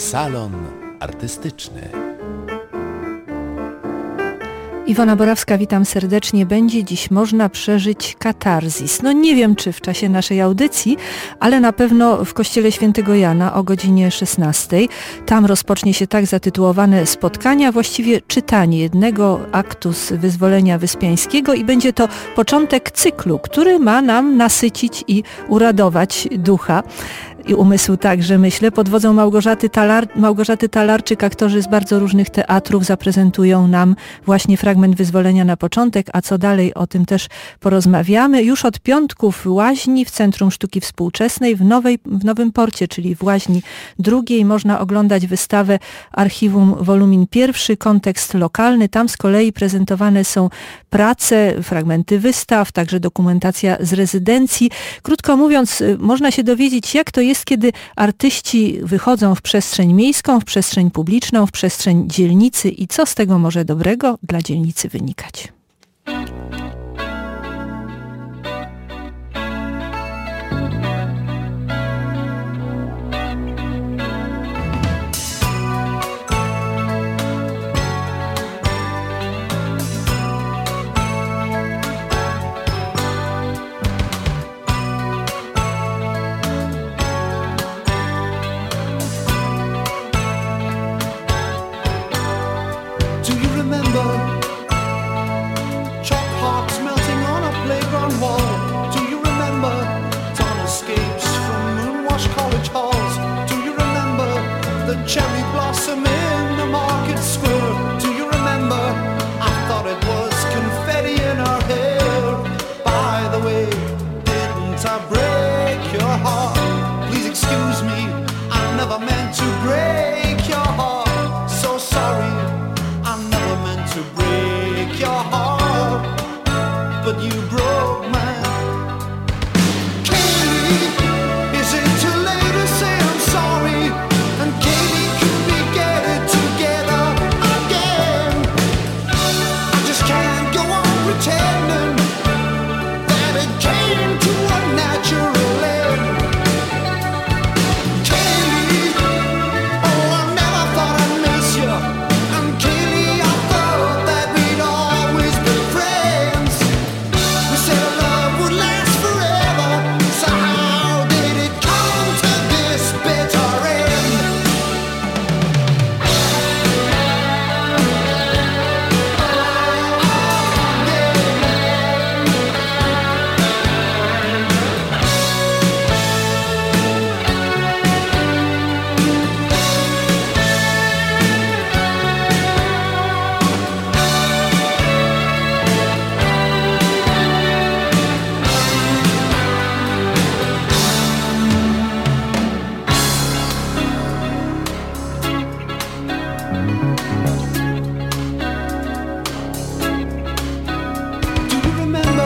Salon artystyczny. Iwona Borawska, witam serdecznie. Będzie dziś można przeżyć katarzis. No nie wiem, czy w czasie naszej audycji, ale na pewno w Kościele Świętego Jana o godzinie 16. Tam rozpocznie się tak zatytułowane spotkanie, a właściwie czytanie jednego aktu z Wyzwolenia Wyspiańskiego i będzie to początek cyklu, który ma nam nasycić i uradować ducha i umysł także, myślę. Pod wodzą Małgorzaty Talarczyk aktorzy z bardzo różnych teatrów zaprezentują nam właśnie fragment Wyzwolenia na początek, a co dalej, o tym też porozmawiamy. Już od piątku w Łaźni, w Centrum Sztuki Współczesnej, w Nowym Porcie, czyli w Łaźni II, można oglądać wystawę Archiwum Wolumin I, kontekst lokalny. Tam z kolei prezentowane są prace, fragmenty wystaw, także dokumentacja z rezydencji. Krótko mówiąc, można się dowiedzieć, jak to jest, kiedy artyści wychodzą w przestrzeń miejską, w przestrzeń publiczną, w przestrzeń dzielnicy i co z tego może dobrego dla dzielnicy wynikać. Cherry blossom in the market square. Do you remember? I thought it was confetti in her hair. By the way, didn't I break your heart? Please excuse me, I never meant to break your heart. So sorry, I never meant to break your heart, but you broke mine. Katie, is it too late to say I'm sorry? And Katie, could we get it together again? I just can't go on pretending that it came to a natural end. Katie, oh, I never thought I'd miss you. And Katie, I thought that we'd always be friends. We said love would last forever, so how did it come to this bitter end? Do you remember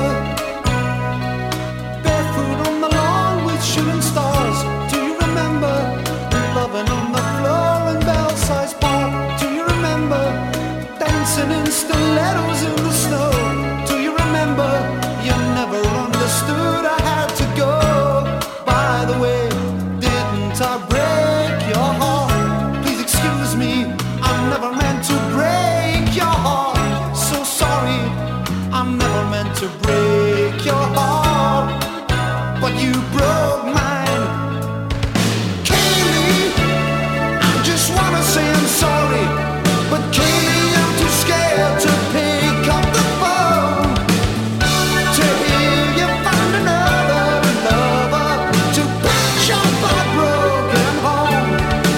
barefoot on the lawn with shooting stars? Do you remember loving on the floor in Belsize Park? Do you remember dancing in stilettos in the snow? Do you remember you never understood I had to go? By the way, didn't I break your heart? Please excuse me, I never meant to break your heart. So sorry, I never meant to break your heart, but you broke mine. Kaylee, I just wanna say I'm sorry, but Kaylee, I'm too scared to pick up the phone, to hear you find another lover, to patch up our broken home.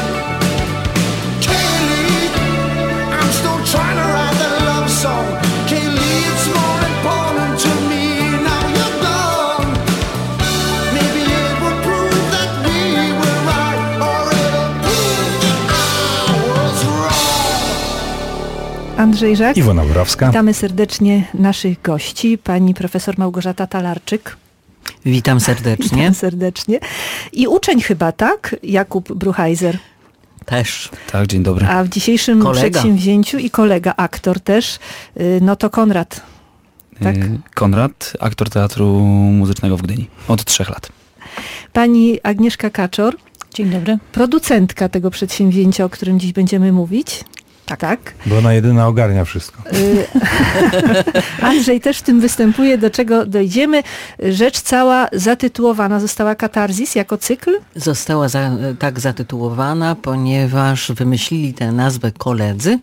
Kaylee, I'm still trying to write the love song. Kaylee, it's more important to me now you're gone. Maybe it will prove that we were right, or it'll prove that I was wrong. Andrzej Żak. Iwona Borawska. Witamy serdecznie naszych gości. Pani profesor Małgorzata Talarczyk. Witam serdecznie. Witam serdecznie. I uczeń chyba, tak? Jakub Bruchheiser. Też. Tak, dzień dobry. A w dzisiejszym przedsięwzięciu i kolega, aktor też, no to Konrad. Tak? Konrad, aktor Teatru Muzycznego w Gdyni. Od 3 lat. Pani Agnieszka Kaczor. Dzień dobry. Producentka tego przedsięwzięcia, o którym dziś będziemy mówić. Tak. Bo ona jedyna ogarnia wszystko. Andrzej też w tym występuje, do czego dojdziemy. Rzecz cała zatytułowana została Katarzis jako cykl? Została tak zatytułowana, ponieważ wymyślili tę nazwę koledzy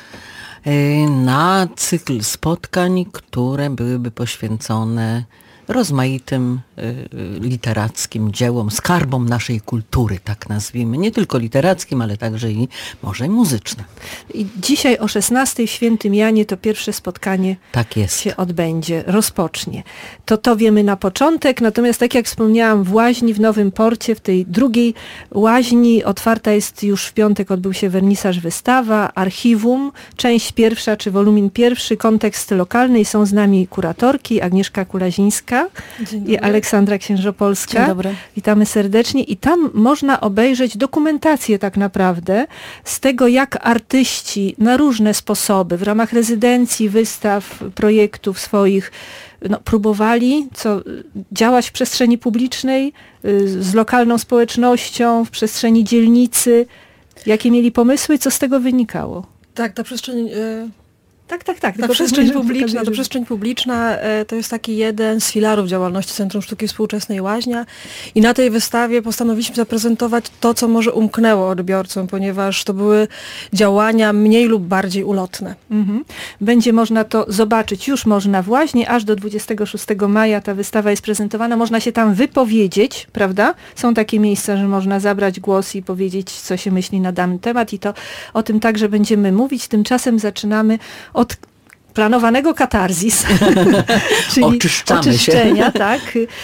na cykl spotkań, które byłyby poświęcone rozmaitym literackim dziełom, skarbom naszej kultury, tak nazwijmy. Nie tylko literackim, ale także i może i muzycznym. I dzisiaj o 16 w Świętym Janie to pierwsze spotkanie tak jest. się odbędzie, rozpocznie. To wiemy na początek, natomiast tak jak wspomniałam, w Łaźni, w Nowym Porcie, w tej drugiej łaźni otwarta jest już w piątek, odbył się wernisaż, wystawa, archiwum, część pierwsza czy wolumin pierwszy, kontekst lokalny i są z nami kuratorki Agnieszka Kulazińska i Aleksandra Księżopolska. Dzień dobry. Witamy serdecznie i tam można obejrzeć dokumentację tak naprawdę z tego, jak artyści na różne sposoby w ramach rezydencji, wystaw, projektów swoich próbowali działać w przestrzeni publicznej, z lokalną społecznością, w przestrzeni dzielnicy. Jakie mieli pomysły, co z tego wynikało? Tak, ta przestrzeń... Tak. Ta przestrzeń publiczna to jest taki jeden z filarów działalności Centrum Sztuki Współczesnej Łaźnia i na tej wystawie postanowiliśmy zaprezentować to, co może umknęło odbiorcom, ponieważ to były działania mniej lub bardziej ulotne. Będzie można to zobaczyć, już można w Łaźni, aż do 26 maja ta wystawa jest prezentowana, można się tam wypowiedzieć, prawda? Są takie miejsca, że można zabrać głos i powiedzieć, co się myśli na dany temat i to o tym także będziemy mówić. Tymczasem zaczynamy od planowanego katarzis, czyli oczyszczenia, tak,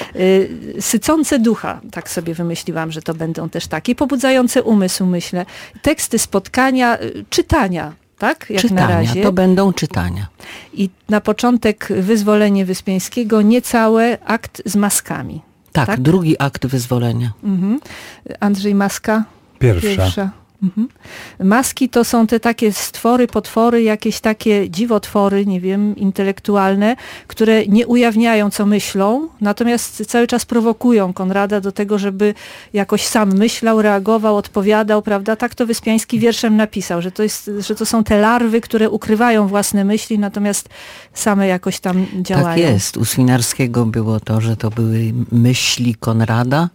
sycące ducha, tak sobie wymyśliłam, że to będą też takie, pobudzające umysł, myślę, teksty spotkania, czytania, tak, jak czytania, na razie. To będą czytania. I na początek wyzwolenie Wyspiańskiego, niecałe, akt z maskami. Tak, drugi akt wyzwolenia. Andrzej, maska? Pierwsza. Maski to są te takie stwory, potwory, jakieś takie dziwotwory, nie wiem, intelektualne, które nie ujawniają, co myślą, natomiast cały czas prowokują Konrada do tego, żeby jakoś sam myślał, reagował, odpowiadał, prawda? Tak to Wyspiański wierszem napisał, że to są te larwy, które ukrywają własne myśli, natomiast same jakoś tam działają. Tak jest. U Swinarskiego było to, że to były myśli Konrada.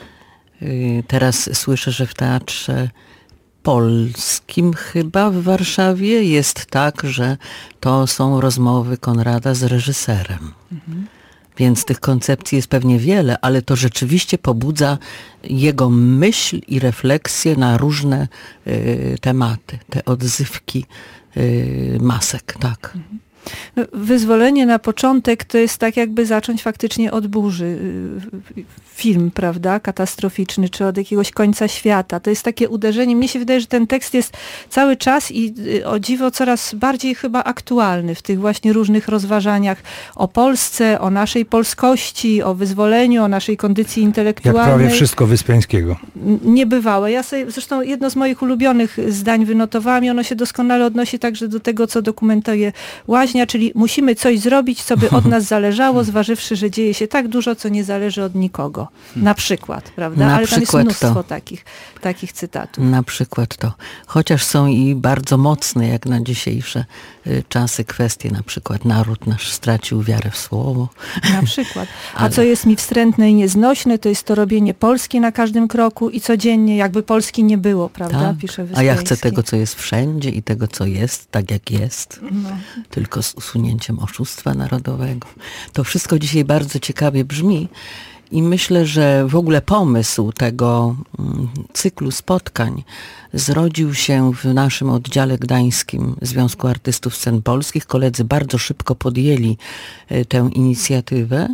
Teraz słyszę, że w Teatrze Polskim chyba w Warszawie jest tak, że to są rozmowy Konrada z reżyserem. Więc tych koncepcji jest pewnie wiele, ale to rzeczywiście pobudza jego myśl i refleksję na różne tematy, te odzywki masek, tak. Wyzwolenie na początek to jest tak jakby zacząć faktycznie od burzy. Film, prawda, katastroficzny, czy od jakiegoś końca świata. To jest takie uderzenie. Mnie się wydaje, że ten tekst jest cały czas i o dziwo coraz bardziej chyba aktualny w tych właśnie różnych rozważaniach o Polsce, o naszej polskości, o wyzwoleniu, o naszej kondycji intelektualnej. Jak prawie wszystko Wyspiańskiego. Niebywałe. Ja sobie, zresztą jedno z moich ulubionych zdań wynotowałam i ono się doskonale odnosi także do tego, co dokumentuje Łaźnia, czyli musimy coś zrobić, co by od nas zależało, zważywszy, że dzieje się tak dużo, co nie zależy od nikogo. Na przykład, prawda? Ale tam jest mnóstwo takich cytatów. Na przykład to. Chociaż są i bardzo mocne, jak na dzisiejsze czasy, kwestie, na przykład naród nasz stracił wiarę w słowo. Na przykład. A co jest mi wstrętne i nieznośne, to jest to robienie Polski na każdym kroku i codziennie, jakby Polski nie było, prawda? Tak. Pisze Wyspiański. A ja chcę tego, co jest wszędzie i tego, co jest, tak jak jest. Tylko z usunięciem oszustwa narodowego. To wszystko dzisiaj bardzo ciekawie brzmi i myślę, że w ogóle pomysł tego cyklu spotkań zrodził się w naszym oddziale gdańskim Związku Artystów Scen Polskich. Koledzy bardzo szybko podjęli tę inicjatywę.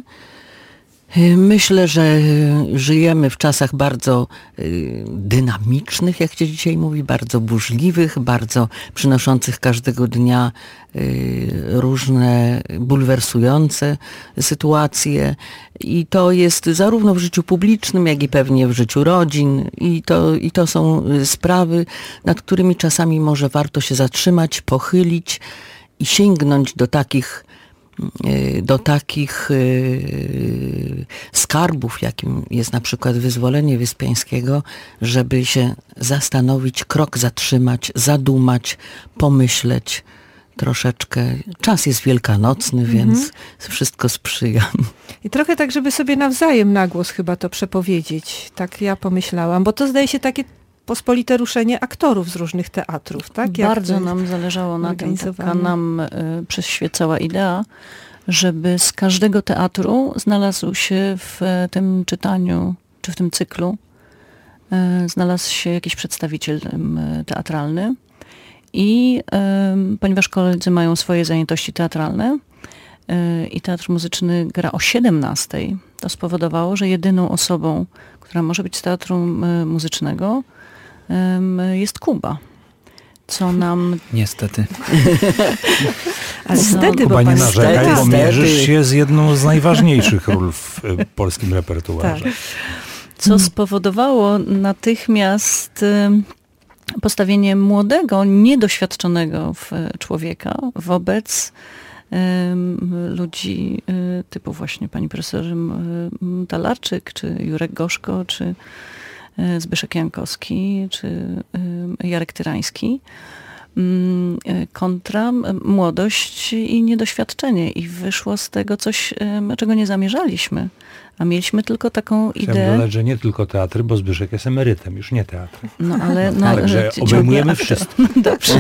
Myślę, że żyjemy w czasach bardzo dynamicznych, jak się dzisiaj mówi, bardzo burzliwych, bardzo przynoszących każdego dnia różne bulwersujące sytuacje i to jest zarówno w życiu publicznym, jak i pewnie w życiu rodzin i to są sprawy, nad którymi czasami może warto się zatrzymać, pochylić i sięgnąć do takich do takich skarbów, jakim jest na przykład Wyzwolenie Wyspiańskiego, żeby się zastanowić, krok zatrzymać, zadumać, pomyśleć troszeczkę. Czas jest wielkanocny, więc wszystko sprzyja. I trochę tak, żeby sobie nawzajem na głos chyba to przepowiedzieć. Tak ja pomyślałam, bo to zdaje się takie pospolite ruszenie aktorów z różnych teatrów, tak? Bardzo nam zależało na tym, taka nam przyświecała idea, żeby z każdego teatru znalazł się w tym czytaniu, czy w tym cyklu, znalazł się jakiś przedstawiciel teatralny i ponieważ koledzy mają swoje zajętości teatralne i teatr muzyczny gra o 17:00, to spowodowało, że jedyną osobą, która może być z teatru muzycznego, jest Kuba. Co nam... Niestety. Ale wtedy, Kuba, nie narzekaj, bo mierzysz Niestety. się z jedną z najważniejszych ról w polskim repertuarze. Tak. Co spowodowało natychmiast postawienie młodego, niedoświadczonego człowieka wobec ludzi typu właśnie pani profesor Talarczyk, czy Jurek Gorzko, czy Zbyszek Jankowski, czy Jarek Tyrański, kontra młodość i niedoświadczenie. I wyszło z tego coś, czego nie zamierzaliśmy. A mieliśmy tylko taką Chciałem ideę. dodać, że nie tylko teatry, bo Zbyszek jest emerytem, już nie teatr. No ale Także obejmujemy wszystko. Dobrze.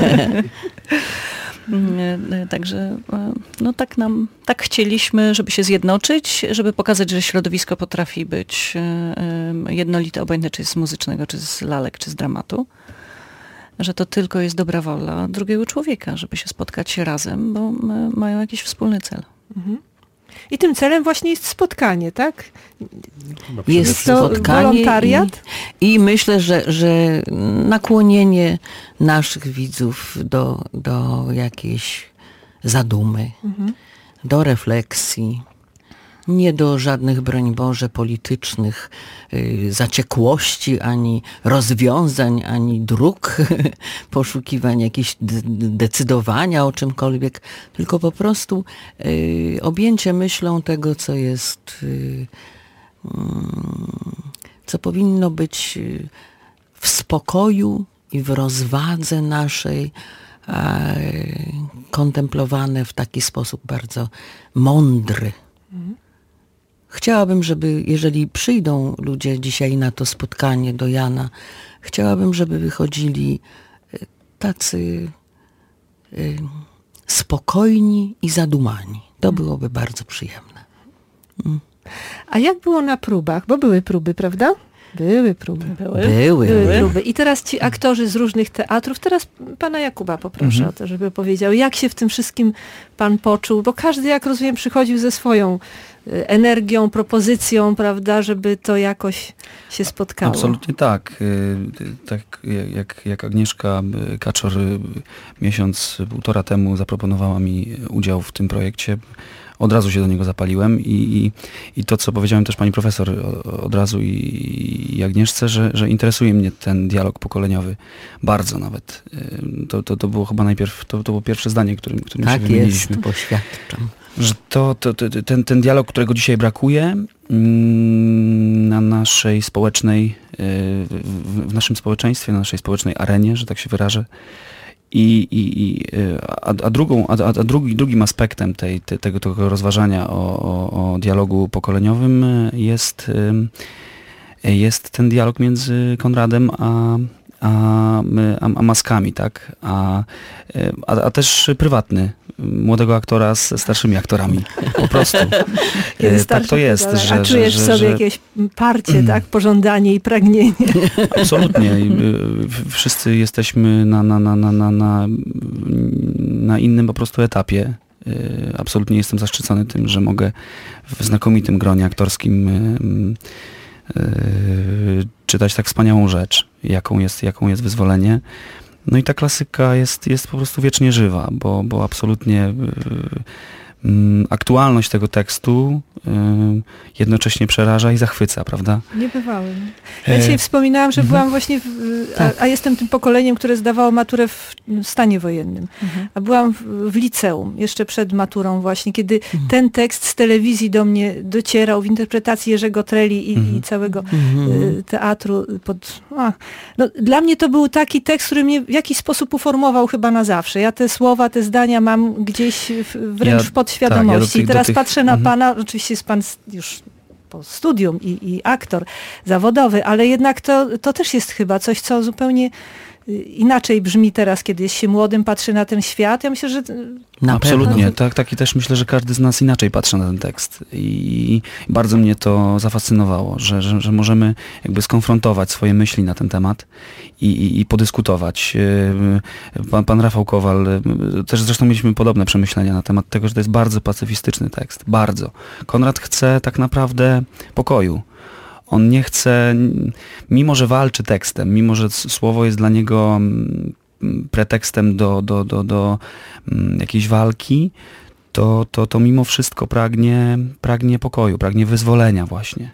Także no tak chcieliśmy, żeby się zjednoczyć, żeby pokazać, że środowisko potrafi być jednolite, obojętne czy z muzycznego, czy z lalek, czy z dramatu. Że to tylko jest dobra wola drugiego człowieka, żeby się spotkać razem, bo mają jakiś wspólny cel. I tym celem właśnie jest spotkanie, tak? Jest to spotkanie wolontariat? i myślę, że nakłonienie naszych widzów do jakiejś zadumy, do refleksji, nie do żadnych, broń Boże, politycznych zaciekłości, ani rozwiązań, ani dróg, poszukiwań jakichś decydowania o czymkolwiek, tylko po prostu objęcie myślą tego, co jest, co powinno być w spokoju i w rozwadze naszej, kontemplowane w taki sposób bardzo mądry. Chciałabym, żeby, jeżeli przyjdą ludzie dzisiaj na to spotkanie do Jana, chciałabym, żeby wychodzili tacy spokojni i zadumani. To byłoby bardzo przyjemne. A jak było na próbach? Bo były próby, prawda? Były próby. Były. Próby. I teraz ci aktorzy z różnych teatrów, teraz pana Jakuba poproszę o to, żeby powiedział, jak się w tym wszystkim pan poczuł, bo każdy, jak rozumiem, przychodził ze swoją energią, propozycją, prawda, żeby to jakoś się spotkało. Absolutnie tak. Tak jak Agnieszka Kaczor miesiąc, półtora temu zaproponowała mi udział w tym projekcie, od razu się do niego zapaliłem i to, co powiedziałem też pani profesor od razu i Agnieszce, że interesuje mnie ten dialog pokoleniowy bardzo nawet. To było chyba najpierw, to było pierwsze zdanie, którym Tak się wymieniliśmy. jest, poświadczam. Że ten dialog, którego dzisiaj brakuje na naszej społecznej, w naszym społeczeństwie, na naszej społecznej arenie, że tak się wyrażę. Drugim aspektem tego rozważania o dialogu pokoleniowym jest ten dialog między Konradem a maskami, tak? A też prywatny, młodego aktora z starszymi aktorami. Po prostu. Tak to jest. A czujesz w sobie jakieś parcie, tak? Pożądanie i pragnienie. Absolutnie. Wszyscy jesteśmy na innym po prostu etapie. Absolutnie jestem zaszczycony tym, że mogę w znakomitym gronie aktorskim czytać tak wspaniałą rzecz, jaką jest Wyzwolenie. No i ta klasyka jest po prostu wiecznie żywa, bo absolutnie aktualność tego tekstu jednocześnie przeraża i zachwyca, prawda? Niebywałe. Ja dzisiaj wspominałam, że byłam właśnie, a jestem tym pokoleniem, które zdawało maturę w stanie wojennym. A byłam w liceum, jeszcze przed maturą właśnie, kiedy ten tekst z telewizji do mnie docierał w interpretacji Jerzego Treli i całego teatru. No, dla mnie to był taki tekst, który mnie w jakiś sposób uformował chyba na zawsze. Ja te słowa, te zdania mam gdzieś wręcz w podświadomości. I teraz patrzę na pana, oczywiście jest pan już po studium i aktor zawodowy, ale jednak to też jest chyba coś, co zupełnie inaczej brzmi teraz, kiedy się młodym patrzy na ten świat. Ja myślę, że... Absolutnie. Tak i też myślę, że każdy z nas inaczej patrzy na ten tekst. I bardzo mnie to zafascynowało, że możemy jakby skonfrontować swoje myśli na ten temat i podyskutować. Pan Rafał Kowal, też zresztą mieliśmy podobne przemyślenia na temat tego, że to jest bardzo pacyfistyczny tekst. Bardzo. Konrad chce tak naprawdę pokoju. On nie chce, mimo że walczy tekstem, mimo że słowo jest dla niego pretekstem do jakiejś walki, to mimo wszystko pragnie pokoju, pragnie wyzwolenia właśnie.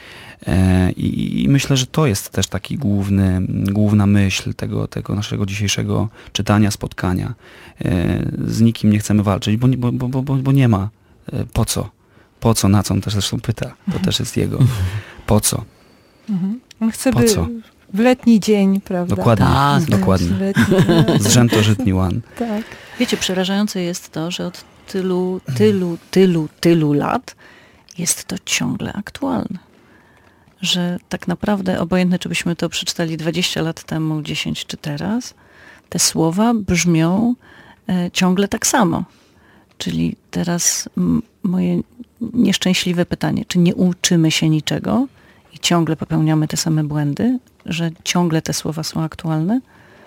I myślę, że to jest też taki główna myśl tego naszego dzisiejszego czytania, spotkania. Z nikim nie chcemy walczyć, bo nie ma. Po co? Po co? Na co? On też zresztą pyta. To też jest jego. Po co? On chce po co? W letni dzień, prawda? Dokładnie. Dokładnie. Zrzętożytni łan. Tak. Wiecie, przerażające jest to, że od tylu lat jest to ciągle aktualne. Że tak naprawdę, obojętne czy byśmy to przeczytali 20 lat temu, 10 czy teraz, te słowa brzmią ciągle tak samo. Czyli teraz moje nieszczęśliwe pytanie, czy nie uczymy się niczego i ciągle popełniamy te same błędy, że ciągle te słowa są aktualne?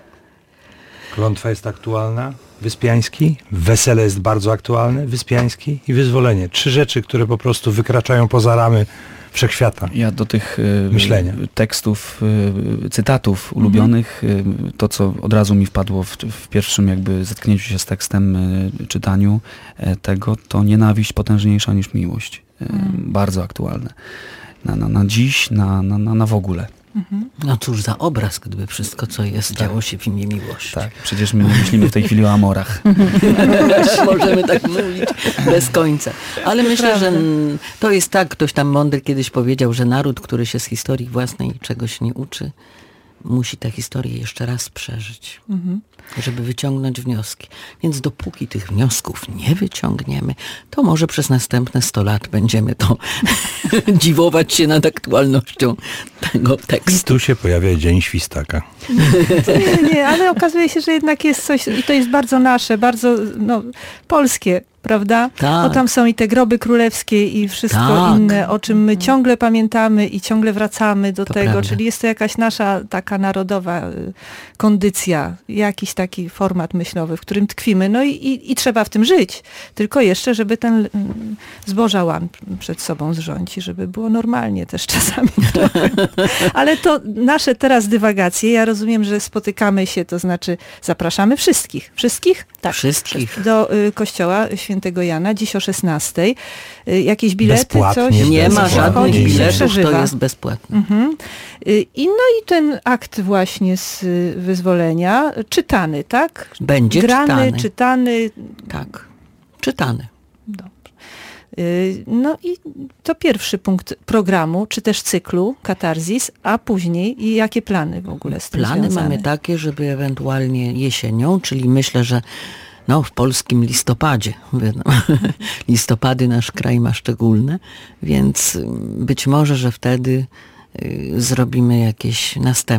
Klątwa jest aktualna, Wyspiański, wesele jest bardzo aktualne, Wyspiański i wyzwolenie. 3 rzeczy, które po prostu wykraczają poza ramy wszechświata. Ja do tych myślenia, tekstów, cytatów ulubionych, to co od razu mi wpadło w pierwszym jakby zetknięciu się z tekstem, czytaniu tego, to nienawiść potężniejsza niż miłość. Bardzo aktualne. Na dziś, na w ogóle. No cóż za obraz, gdyby wszystko, co jest, działo się w imię miłości. Tak, przecież my myślimy w tej chwili o amorach. Możemy tak mówić bez końca. Ale myślę, że to jest tak, ktoś tam mądry kiedyś powiedział, że naród, który się z historii własnej czegoś nie uczy, musi tę historię jeszcze raz przeżyć, żeby wyciągnąć wnioski. Więc dopóki tych wniosków nie wyciągniemy, to może przez następne 100 lat będziemy to dziwować się nad aktualnością tego tekstu. I tu się pojawia Dzień Świstaka. Nie, ale okazuje się, że jednak jest coś, i to jest bardzo nasze, bardzo polskie, prawda? Tak. Bo tam są i te groby królewskie i wszystko inne, o czym my ciągle pamiętamy i ciągle wracamy do tego, prawda. czyli jest to jakaś nasza taka narodowa kondycja, jakiś taki format myślowy, w którym tkwimy, no i trzeba w tym żyć, tylko jeszcze, żeby ten zboża łan przed sobą zrządzić, żeby było normalnie też czasami trochę. Ale to nasze teraz dywagacje, ja rozumiem, że spotykamy się, to znaczy zapraszamy wszystkich. Wszystkich? Tak. Wszystkich. Do kościoła Świętego Jana, dziś o 16. Jakieś bilety, bezpłatnie, coś? Nie ma żadnych biletów, to jest bezpłatne. I ten akt właśnie z wyzwolenia, czytany, tak? Będzie grany, czytany. Tak, czytany. Dobrze. No i to pierwszy punkt programu, czy też cyklu Katarzis, a później i jakie plany w ogóle z tym Plany związane? mamy takie, żeby ewentualnie jesienią, czyli myślę, że w polskim listopadzie, listopady nasz kraj ma szczególne, więc być może, że wtedy zrobimy jakieś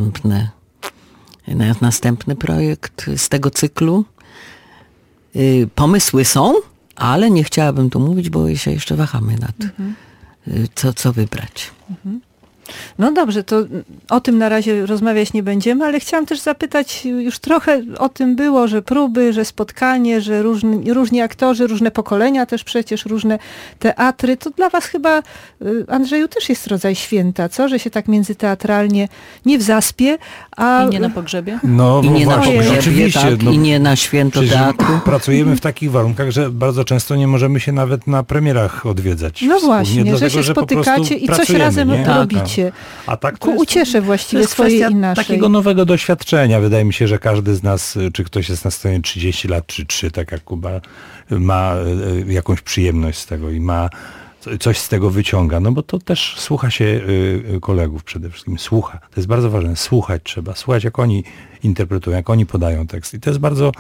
następny projekt z tego cyklu. Pomysły są, ale nie chciałabym tu mówić, bo się jeszcze wahamy nad co wybrać. No dobrze, to o tym na razie rozmawiać nie będziemy, ale chciałam też zapytać, już trochę o tym było, że próby, że spotkanie, że różni aktorzy, różne pokolenia też przecież, różne teatry. To dla was chyba, Andrzeju, też jest rodzaj święta, co? Że się tak międzyteatralnie nie w zaspie, a... I nie na pogrzebie? No, I nie na właśnie, pogrzebie, oczywiście. tak, i nie na święto teatru. Pracujemy w takich warunkach, że bardzo często nie możemy się nawet na premierach odwiedzać. No właśnie, dlatego, że się spotykacie i coś razem robicie. A tak ku uciesze właściwie swojej i naszej. Takiego nowego doświadczenia. Wydaje mi się, że każdy z nas, czy ktoś jest na scenie 30 lat, czy 3, tak jak Kuba, ma jakąś przyjemność z tego i ma coś z tego wyciąga. No bo to też słucha się kolegów przede wszystkim. Słucha. To jest bardzo ważne. Słuchać trzeba. Słuchać, jak oni interpretują, jak oni podają tekst. I to jest bardzo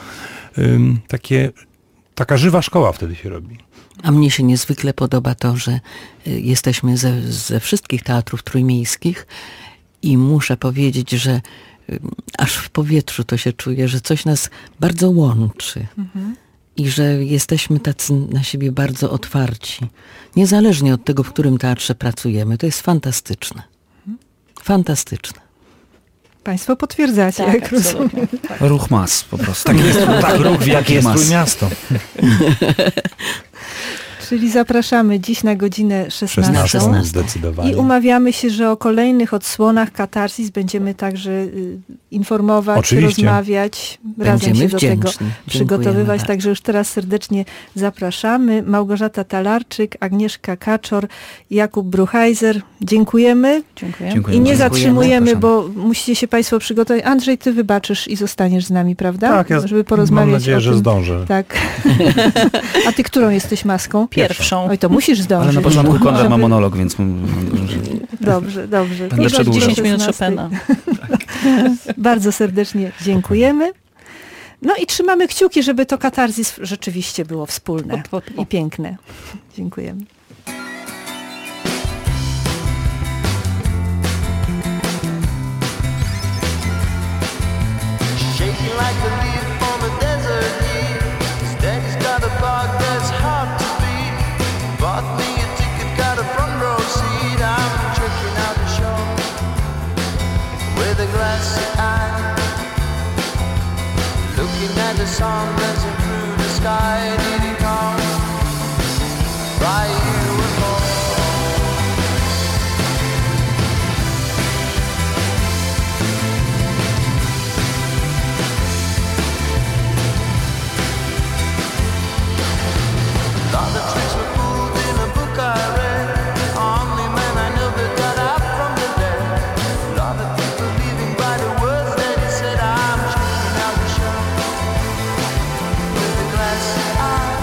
taka żywa szkoła wtedy się robi. A mnie się niezwykle podoba to, że jesteśmy ze wszystkich teatrów trójmiejskich i muszę powiedzieć, że aż w powietrzu to się czuje, że coś nas bardzo łączy. I że jesteśmy tacy na siebie bardzo otwarci. Niezależnie od tego, w którym teatrze pracujemy. To jest fantastyczne. Fantastyczne. Państwo potwierdzacie, tak, jak rozumiem. Tak. Ruch mas po prostu. Tak jest, tak, ruch jak jest Trójmiasto. Czyli zapraszamy dziś na godzinę 16. Zdecydowanie. I umawiamy się, że o kolejnych odsłonach Katarzis będziemy także informować, oczywiście. Rozmawiać, razem się do tego przygotowywać. Bardzo. Także już teraz serdecznie zapraszamy. Małgorzata Talarczyk, Agnieszka Kaczor, Jakub Bruchheiser. Dziękujemy. Dziękuję. I nie zatrzymujemy, Zapraszamy. bo musicie się Państwo przygotować. Andrzej, ty wybaczysz i zostaniesz z nami, prawda? Tak, ja żeby porozmawiać mam nadzieję, o że tym. zdążę. Tak. A ty którą jesteś maską? Pierwszą. Oj, to musisz zdążyć. Ale na początku Konrad ma Żeby- monolog, więc... Dobrze. Będę To przedłużał. 10 minut 16. Chopina. Bardzo serdecznie dziękujemy. No i trzymamy kciuki, żeby to katarzis rzeczywiście było wspólne i piękne. Dziękujemy. Shaking like a leaf on a desert heat. His daddy's got a dog that's hard to beat. Bought me a ticket, got a front row seat. I'm checking out the show with a glassy eye, looking at the sun dancing through the sky. Did he come by you and more? Lot of tricks were pulled in a book I read. Only man I know that got up from the dead. Lot of people living by the words that he said. I'm checking out the show with a glassy eye,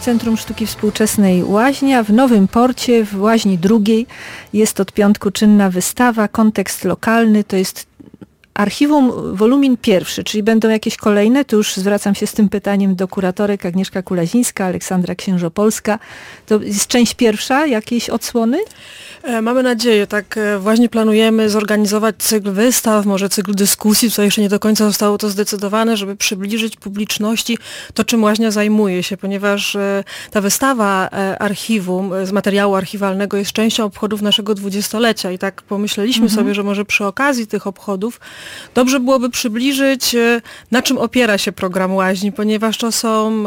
Centrum Sztuki Współczesnej Łaźnia. W Nowym Porcie, w Łaźni drugiej jest od piątku czynna wystawa. Kontekst lokalny to jest archiwum wolumin pierwszy, czyli będą jakieś kolejne. Tu już zwracam się z tym pytaniem do kuratorek Agnieszka Kulazińska, Aleksandra Księżopolska. To jest część pierwsza, jakiejś odsłony? Mamy nadzieję, tak właśnie planujemy zorganizować cykl wystaw, może cykl dyskusji, co jeszcze nie do końca zostało to zdecydowane, żeby przybliżyć publiczności to, czym Łaźnia zajmuje się, ponieważ ta wystawa archiwum z materiału archiwalnego jest częścią obchodów naszego 20-lecia i tak pomyśleliśmy sobie, że może przy okazji tych obchodów dobrze byłoby przybliżyć, na czym opiera się program Łaźni, ponieważ to są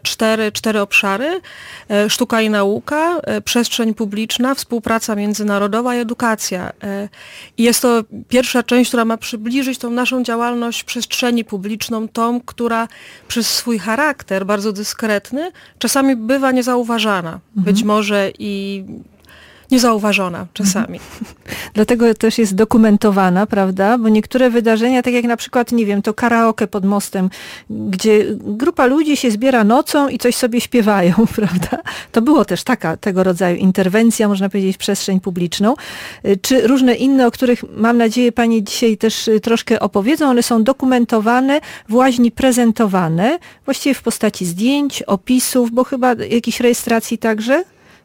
cztery obszary: sztuka i nauka, przestrzeń publiczna, współpraca międzynarodowa i edukacja. I jest to pierwsza część, która ma przybliżyć tą naszą działalność w przestrzeni publiczną, tą, która przez swój charakter bardzo dyskretny czasami bywa niezauważana. Być może i niezauważona czasami. Dlatego też jest dokumentowana, prawda? Bo niektóre wydarzenia, tak jak na przykład, nie wiem, to karaoke pod mostem, gdzie grupa ludzi się zbiera nocą i coś sobie śpiewają, prawda? To było też tego rodzaju interwencja, można powiedzieć, w przestrzeń publiczną. Czy różne inne, o których mam nadzieję Panie dzisiaj też troszkę opowiedzą, one są dokumentowane, w Łaźni prezentowane, właściwie w postaci zdjęć, opisów, bo chyba jakichś rejestracji także?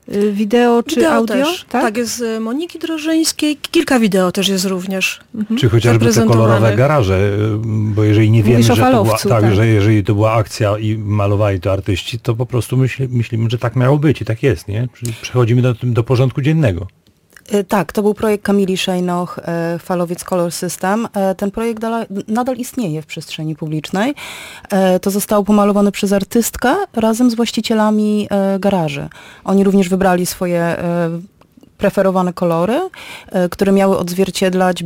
Wideo czy audio? Też. Tak, jest z Moniki Drożyńskiej. Kilka wideo też jest również. Czy chociażby te kolorowe garaże, bo jeżeli nie wiemy, że to była, że jeżeli to była akcja i malowali to artyści, to po prostu myślimy, że tak miało być i tak jest, nie? Czyli przechodzimy do porządku dziennego. Tak, to był projekt Kamili Szejnoch, Falowiec Color System. Ten projekt nadal istnieje w przestrzeni publicznej. To zostało pomalowane przez artystkę razem z właścicielami garaży. Oni również wybrali swoje preferowane kolory, które miały odzwierciedlać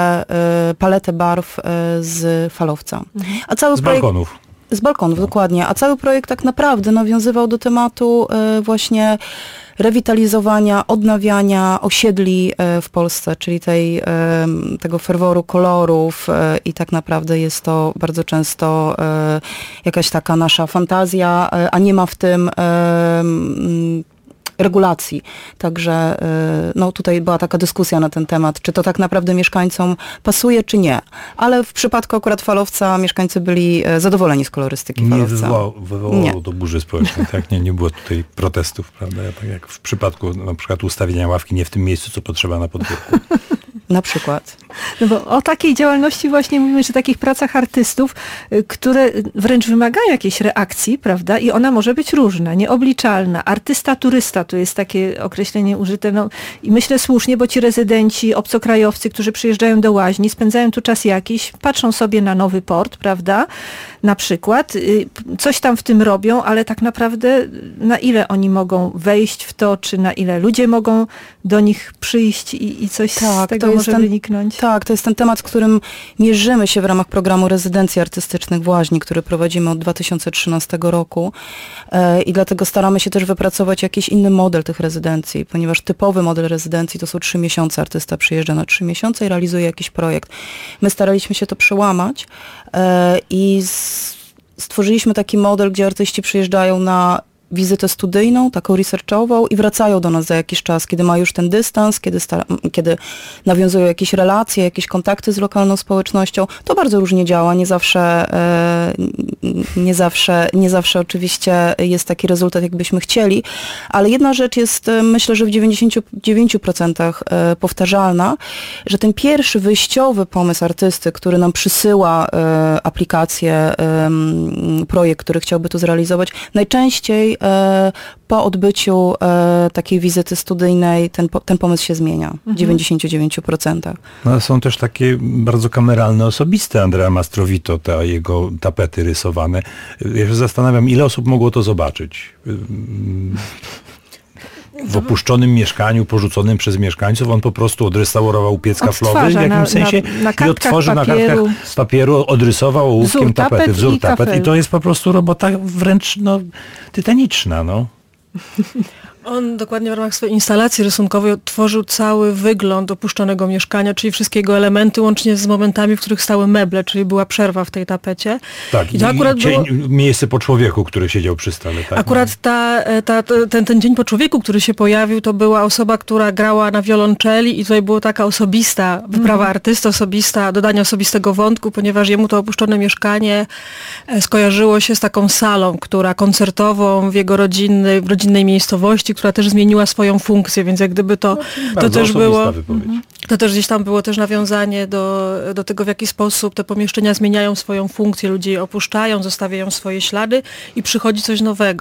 paletę barw z falowca. A cały balkonów. Z balkonów, dokładnie. A cały projekt tak naprawdę nawiązywał do tematu właśnie rewitalizowania, odnawiania osiedli w Polsce, czyli tego ferworu kolorów i tak naprawdę jest to bardzo często jakaś taka nasza fantazja, a nie ma w tym regulacji. Także no, tutaj była taka dyskusja na ten temat, czy to tak naprawdę mieszkańcom pasuje, czy nie. Ale w przypadku akurat Falowca mieszkańcy byli zadowoleni z kolorystyki Falowca. Nie wywołało to burzy społecznej, tak? Nie było tutaj protestów, prawda? Tak jak w przypadku na przykład ustawienia ławki nie w tym miejscu, co potrzeba na podwórku. Na przykład. No bo o takiej działalności właśnie mówimy, że takich pracach artystów, które wręcz wymagają jakiejś reakcji, prawda? I ona może być różna, nieobliczalna. Artysta, turysta, to jest takie określenie użyte, no i myślę słusznie, bo ci rezydenci, obcokrajowcy, którzy przyjeżdżają do Łaźni, spędzają tu czas jakiś, patrzą sobie na Nowy Port, prawda? Na przykład, coś tam w tym robią, ale tak naprawdę na ile oni mogą wejść w to, czy na ile ludzie mogą do nich przyjść i coś z tego może wyniknąć? Tak, to jest ten temat, z którym mierzymy się w ramach programu rezydencji artystycznych w Łaźni, który prowadzimy od 2013 roku i dlatego staramy się też wypracować jakiś inny model tych rezydencji, ponieważ typowy model rezydencji to są 3 miesiące. Artysta przyjeżdża na 3 miesiące i realizuje jakiś projekt. My staraliśmy się to przełamać i stworzyliśmy taki model, gdzie artyści przyjeżdżają na wizytę studyjną, taką researchową i wracają do nas za jakiś czas, kiedy ma już ten dystans, kiedy nawiązują jakieś relacje, jakieś kontakty z lokalną społecznością. To bardzo różnie działa, nie zawsze oczywiście jest taki rezultat, jakbyśmy chcieli, ale jedna rzecz jest, myślę, że w 99% powtarzalna, że ten pierwszy wyjściowy pomysł artysty, który nam przysyła aplikację, projekt, który chciałby tu zrealizować, najczęściej po odbyciu takiej wizyty studyjnej ten pomysł się zmienia w 99%. No, są też takie bardzo kameralne, osobiste Andrea Mastrowito, te jego tapety rysowane. Ja się zastanawiam, ile osób mogło to zobaczyć. W opuszczonym mieszkaniu, porzuconym przez mieszkańców, on po prostu odrestaurował piec kaflowy w jakimś sensie i odtworzył na kartkach papieru, odrysował ołówkiem tapety, wzór tapet i to jest po prostu robota wręcz tytaniczna. No. On dokładnie w ramach swojej instalacji rysunkowej odtworzył cały wygląd opuszczonego mieszkania, czyli wszystkie jego elementy, łącznie z momentami, w których stały meble, czyli była przerwa w tej tapecie. Tak, i to akurat było miejsce po człowieku, który siedział przy stole. Tak? Akurat ten dzień po człowieku, który się pojawił, to była osoba, która grała na wiolonczeli i tutaj była taka osobista wyprawa artysty, dodanie osobistego wątku, ponieważ jemu to opuszczone mieszkanie skojarzyło się z taką salą, która koncertową w jego rodzinnej miejscowości, która też zmieniła swoją funkcję, więc jak gdyby to też było... To też gdzieś tam było też nawiązanie do tego, w jaki sposób te pomieszczenia zmieniają swoją funkcję, ludzie je opuszczają, zostawiają swoje ślady i przychodzi coś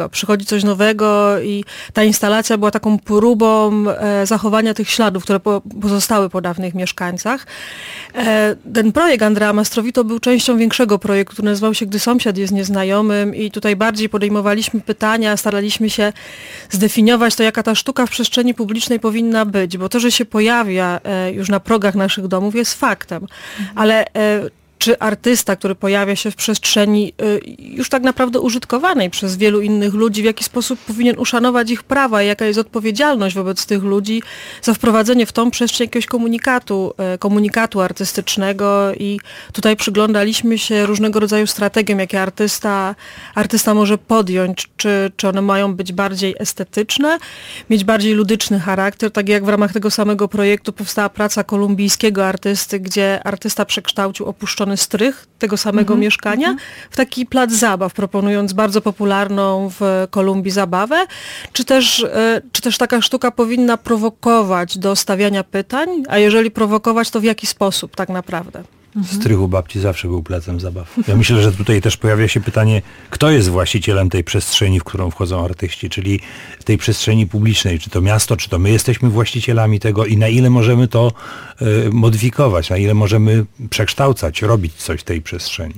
nowego i ta instalacja była taką próbą zachowania tych śladów, które pozostały po dawnych mieszkańcach. Ten projekt Andrea Mastrovito był częścią większego projektu, który nazywał się Gdy sąsiad jest nieznajomym i tutaj bardziej podejmowaliśmy pytania, staraliśmy się zdefiniować to, jaka ta sztuka w przestrzeni publicznej powinna być, bo to, że się pojawia już na progach naszych domów jest faktem, ale czy artysta, który pojawia się w przestrzeni już tak naprawdę użytkowanej przez wielu innych ludzi, w jaki sposób powinien uszanować ich prawa i jaka jest odpowiedzialność wobec tych ludzi za wprowadzenie w tą przestrzeń jakiegoś komunikatu artystycznego i tutaj przyglądaliśmy się różnego rodzaju strategiom, jakie artysta może podjąć, czy one mają być bardziej estetyczne, mieć bardziej ludyczny charakter, tak jak w ramach tego samego projektu powstała praca kolumbijskiego artysty, gdzie artysta przekształcił opuszczony strych tego samego mieszkania w taki plac zabaw, proponując bardzo popularną w Kolumbii zabawę, czy też taka sztuka powinna prowokować do stawiania pytań, a jeżeli prowokować, to w jaki sposób tak naprawdę? Strych u babci zawsze był placem zabaw. Ja myślę, że tutaj też pojawia się pytanie, kto jest właścicielem tej przestrzeni, w którą wchodzą artyści, czyli tej przestrzeni publicznej, czy to miasto, czy to my jesteśmy właścicielami tego i na ile możemy to modyfikować, na ile możemy przekształcać, robić coś w tej przestrzeni.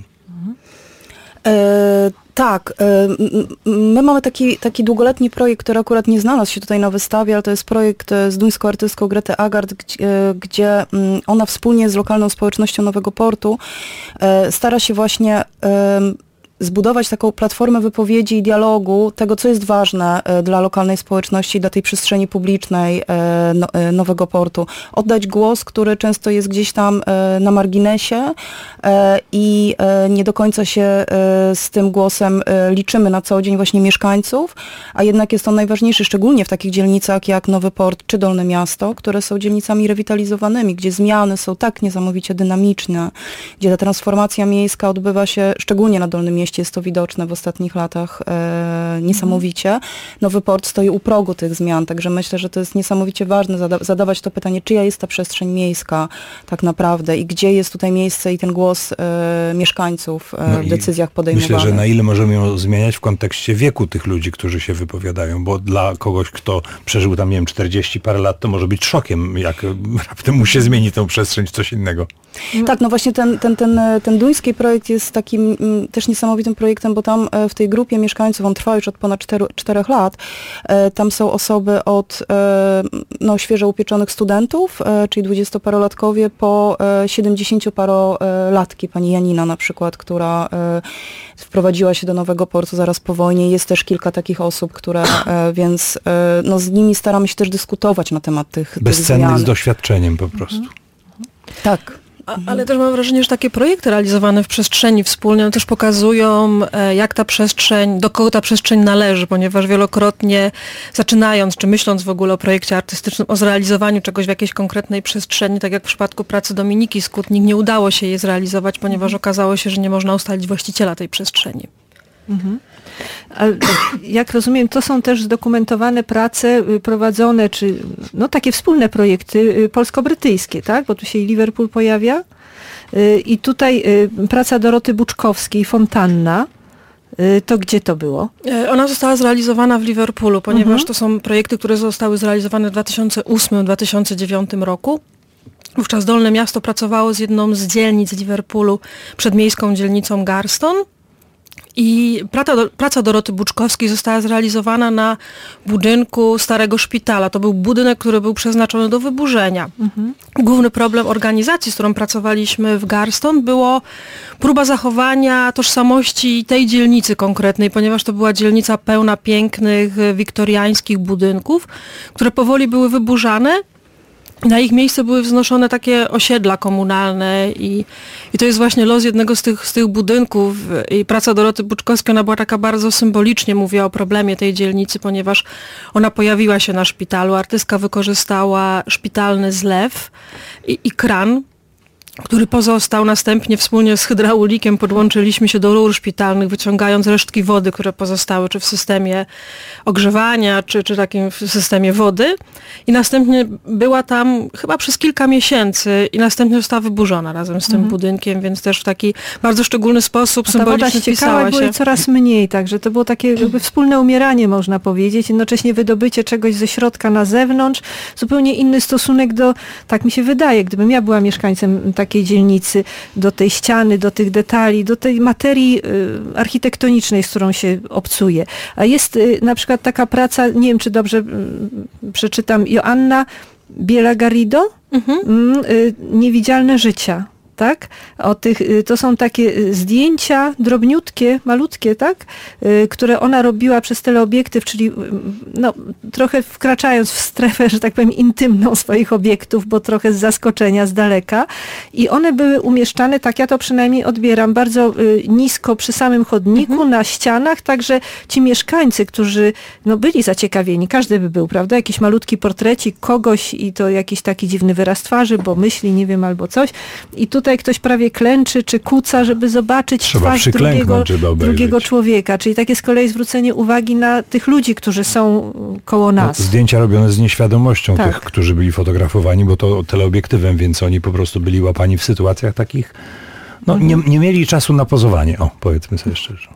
Tak, my mamy taki długoletni projekt, który akurat nie znalazł się tutaj na wystawie, ale to jest projekt z duńską artystką Gretę Agard, gdzie ona wspólnie z lokalną społecznością Nowego Portu stara się właśnie zbudować taką platformę wypowiedzi i dialogu tego, co jest ważne dla lokalnej społeczności, dla tej przestrzeni publicznej Nowego Portu. Oddać głos, który często jest gdzieś tam na marginesie i nie do końca się z tym głosem liczymy na co dzień właśnie mieszkańców, a jednak jest on najważniejszy, szczególnie w takich dzielnicach jak Nowy Port czy Dolne Miasto, które są dzielnicami rewitalizowanymi, gdzie zmiany są tak niesamowicie dynamiczne, gdzie ta transformacja miejska odbywa się, szczególnie na Dolnym Mieście, jest to widoczne w ostatnich latach niesamowicie. Nowy Port stoi u progu tych zmian, także myślę, że to jest niesamowicie ważne zadawać to pytanie, czyja jest ta przestrzeń miejska tak naprawdę i gdzie jest tutaj miejsce i ten głos mieszkańców w decyzjach podejmowanych. Myślę, że na ile możemy ją zmieniać w kontekście wieku tych ludzi, którzy się wypowiadają, bo dla kogoś, kto przeżył tam, nie wiem, 40 parę lat, to może być szokiem, jak raptem mu się zmieni tą przestrzeń w coś innego. Tak, no właśnie ten duński projekt jest takim też niesamowitym projektem, bo tam w tej grupie mieszkańców, on trwa już od ponad 4 lat, tam są osoby od świeżo upieczonych studentów, czyli 20-parolatkowie, po 70-parolatki, pani Janina na przykład, która wprowadziła się do Nowego Portu zaraz po wojnie. Jest też kilka takich osób, które, więc z nimi staramy się też dyskutować na temat tych bezcennych zmian. Z doświadczeniem po prostu. Tak. Ale też mam wrażenie, że takie projekty realizowane w przestrzeni wspólnie też pokazują, jak ta przestrzeń, do kogo ta przestrzeń należy, ponieważ wielokrotnie zaczynając, czy myśląc w ogóle o projekcie artystycznym, o zrealizowaniu czegoś w jakiejś konkretnej przestrzeni, tak jak w przypadku pracy Dominiki Skutnik, nie udało się jej zrealizować, ponieważ okazało się, że nie można ustalić właściciela tej przestrzeni. Ale jak rozumiem, to są też zdokumentowane prace prowadzone, czy takie wspólne projekty polsko-brytyjskie, tak? Bo tu się i Liverpool pojawia. I tutaj praca Doroty Buczkowskiej, Fontanna. To gdzie to było? Ona została zrealizowana w Liverpoolu, ponieważ to są projekty, które zostały zrealizowane w 2008-2009 roku. Wówczas Dolne Miasto pracowało z jedną z dzielnic Liverpoolu, przedmiejską dzielnicą Garston. I praca Doroty Buczkowskiej została zrealizowana na budynku Starego Szpitala. To był budynek, który był przeznaczony do wyburzenia. Główny problem organizacji, z którą pracowaliśmy w Garston, było próba zachowania tożsamości tej dzielnicy konkretnej, ponieważ to była dzielnica pełna pięknych, wiktoriańskich budynków, które powoli były wyburzane. Na ich miejsce były wznoszone takie osiedla komunalne i to jest właśnie los jednego z tych budynków i praca Doroty Buczkowskiej, ona była taka bardzo symbolicznie, mówiła o problemie tej dzielnicy, ponieważ ona pojawiła się na szpitalu, artystka wykorzystała szpitalny zlew i kran, który pozostał. Następnie wspólnie z hydraulikiem podłączyliśmy się do rur szpitalnych, wyciągając resztki wody, które pozostały, czy w systemie ogrzewania, czy takim w systemie wody. I następnie była tam chyba przez kilka miesięcy i następnie została wyburzona razem z tym budynkiem, więc też w taki bardzo szczególny sposób symbolicznie wpisała się. Było jej coraz mniej, także to było takie jakby wspólne umieranie, można powiedzieć, jednocześnie wydobycie czegoś ze środka na zewnątrz, zupełnie inny stosunek do, tak mi się wydaje, gdybym ja była mieszkańcem takiej dzielnicy, do tej ściany, do tych detali, do tej materii architektonicznej, z którą się obcuje. A jest na przykład taka praca, nie wiem, czy dobrze przeczytam, Joanna Biela-Garrido, Niewidzialne życia. Tak? To są takie zdjęcia drobniutkie, malutkie, tak? Które ona robiła przez teleobiektyw, czyli no, trochę wkraczając w strefę, że tak powiem, intymną swoich obiektów, bo trochę z zaskoczenia, z daleka. I one były umieszczane, tak ja to przynajmniej odbieram, bardzo nisko przy samym chodniku, na ścianach, także ci mieszkańcy, którzy no, byli zaciekawieni, każdy by był, prawda? Jakiś malutki portrecik kogoś i to jakiś taki dziwny wyraz twarzy, bo myśli, nie wiem, albo coś. I tutaj ktoś prawie klęczy czy kuca, żeby zobaczyć twarz drugiego człowieka. Czyli takie z kolei zwrócenie uwagi na tych ludzi, którzy są koło nas. No, zdjęcia robione z nieświadomością tych, którzy byli fotografowani, bo to teleobiektywem, więc oni po prostu byli łapani w sytuacjach takich, no nie mieli czasu na pozowanie. O, powiedzmy sobie szczerze.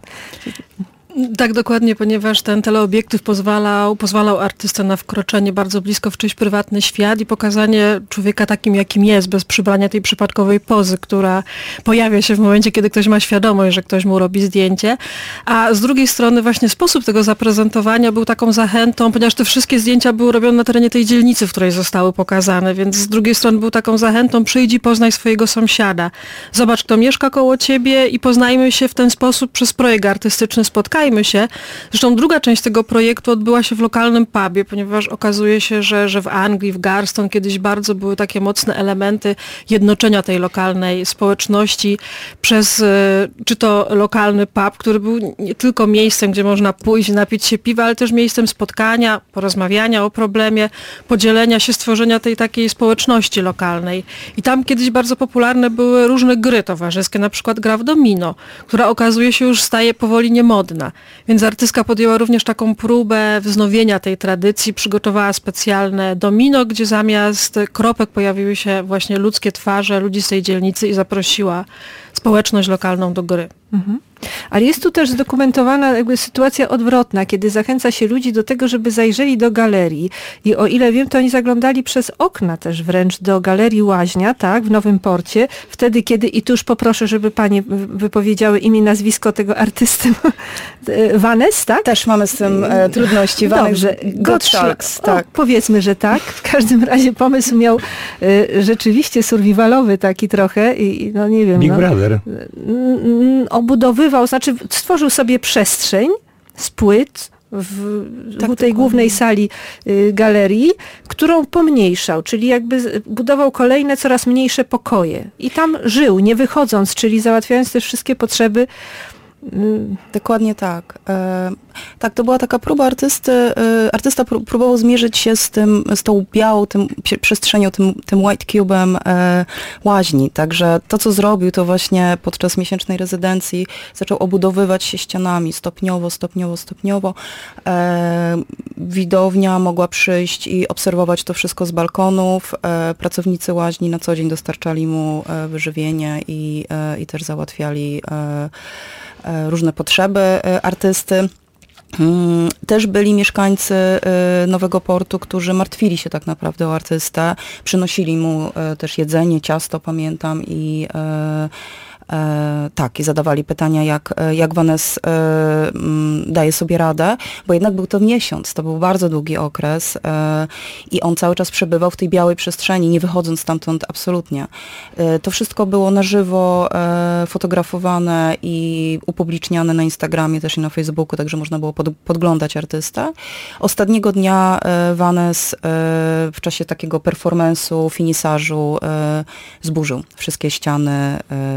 Tak, dokładnie, ponieważ ten teleobiektyw pozwalał artystce na wkroczenie bardzo blisko w czyjś prywatny świat i pokazanie człowieka takim, jakim jest, bez przybrania tej przypadkowej pozy, która pojawia się w momencie, kiedy ktoś ma świadomość, że ktoś mu robi zdjęcie. A z drugiej strony właśnie sposób tego zaprezentowania był taką zachętą, ponieważ te wszystkie zdjęcia były robione na terenie tej dzielnicy, w której zostały pokazane, więc z drugiej strony był taką zachętą, przyjdź i poznaj swojego sąsiada. Zobacz, kto mieszka koło ciebie i poznajmy się w ten sposób przez projekt artystyczny Spotkajmy się. Zresztą druga część tego projektu odbyła się w lokalnym pubie, ponieważ okazuje się, że w Anglii, w Garston kiedyś bardzo były takie mocne elementy jednoczenia tej lokalnej społeczności przez czy to lokalny pub, który był nie tylko miejscem, gdzie można pójść i napić się piwa, ale też miejscem spotkania, porozmawiania o problemie, podzielenia się, stworzenia tej takiej społeczności lokalnej. I tam kiedyś bardzo popularne były różne gry towarzyskie, na przykład gra w domino, która okazuje się już staje powoli niemodna. Więc artystka podjęła również taką próbę wznowienia tej tradycji, przygotowała specjalne domino, gdzie zamiast kropek pojawiły się właśnie ludzkie twarze ludzi z tej dzielnicy i zaprosiła społeczność lokalną do gry. Ale jest tu też zdokumentowana jakby sytuacja odwrotna, kiedy zachęca się ludzi do tego, żeby zajrzeli do galerii. I o ile wiem, to oni zaglądali przez okna też wręcz do galerii Łaźnia, tak, w Nowym Porcie. Wtedy, kiedy, i tu już poproszę, żeby panie wypowiedziały imię i nazwisko tego artysty, Vaness, tak? Też mamy z tym trudności. Dobrze, Gottschalks, tak. Powiedzmy, że tak. W każdym razie pomysł miał rzeczywiście survivalowy taki trochę i no nie wiem. Big Brother. Obudowywał, znaczy stworzył sobie przestrzeń z płyt w tej głównej sali galerii, którą pomniejszał, czyli jakby budował kolejne, coraz mniejsze pokoje. I tam żył, nie wychodząc, czyli załatwiając te wszystkie potrzeby. Dokładnie tak. Tak, to była taka próba artysty. Artysta próbował zmierzyć się z tą białą przestrzenią, tym white cube'em łaźni. Także to, co zrobił, to właśnie podczas miesięcznej rezydencji zaczął obudowywać się ścianami stopniowo. Widownia mogła przyjść i obserwować to wszystko z balkonów. Pracownicy łaźni na co dzień dostarczali mu wyżywienie i też załatwiali różne potrzeby artysty. Też byli mieszkańcy Nowego Portu, którzy martwili się tak naprawdę o artystę. Przynosili mu też jedzenie, ciasto, pamiętam, i Tak, i zadawali pytania, jak Vanessa daje sobie radę, bo jednak był to miesiąc, to był bardzo długi okres i on cały czas przebywał w tej białej przestrzeni, nie wychodząc stamtąd absolutnie. To wszystko było na żywo fotografowane i upubliczniane na Instagramie, też i na Facebooku, także można było podglądać artystę. Ostatniego dnia Vanessa w czasie takiego performance'u, finisażu zburzył wszystkie ściany.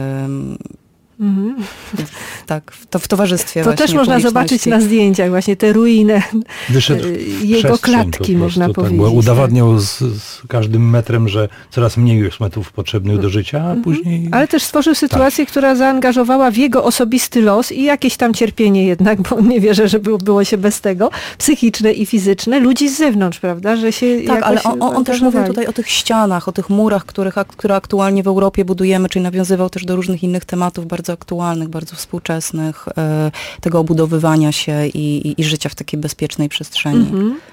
Tak, to w towarzystwie to też można zobaczyć na zdjęciach właśnie te ruiny jego klatki, można powiedzieć. Tak, bo udowadniał z każdym metrem, że coraz mniej już metrów potrzebnych do życia, a później... Ale też stworzył sytuację, która zaangażowała w jego osobisty los i jakieś tam cierpienie jednak, bo nie wierzę, że było się bez tego, psychiczne i fizyczne, ludzi z zewnątrz, prawda, że się tak, ale on też mówił tutaj o tych ścianach, o tych murach, które aktualnie w Europie budujemy, czyli nawiązywał też do różnych innych tematów bardzo aktualnych, bardzo współczesnych, tego obudowywania się i życia w takiej bezpiecznej przestrzeni.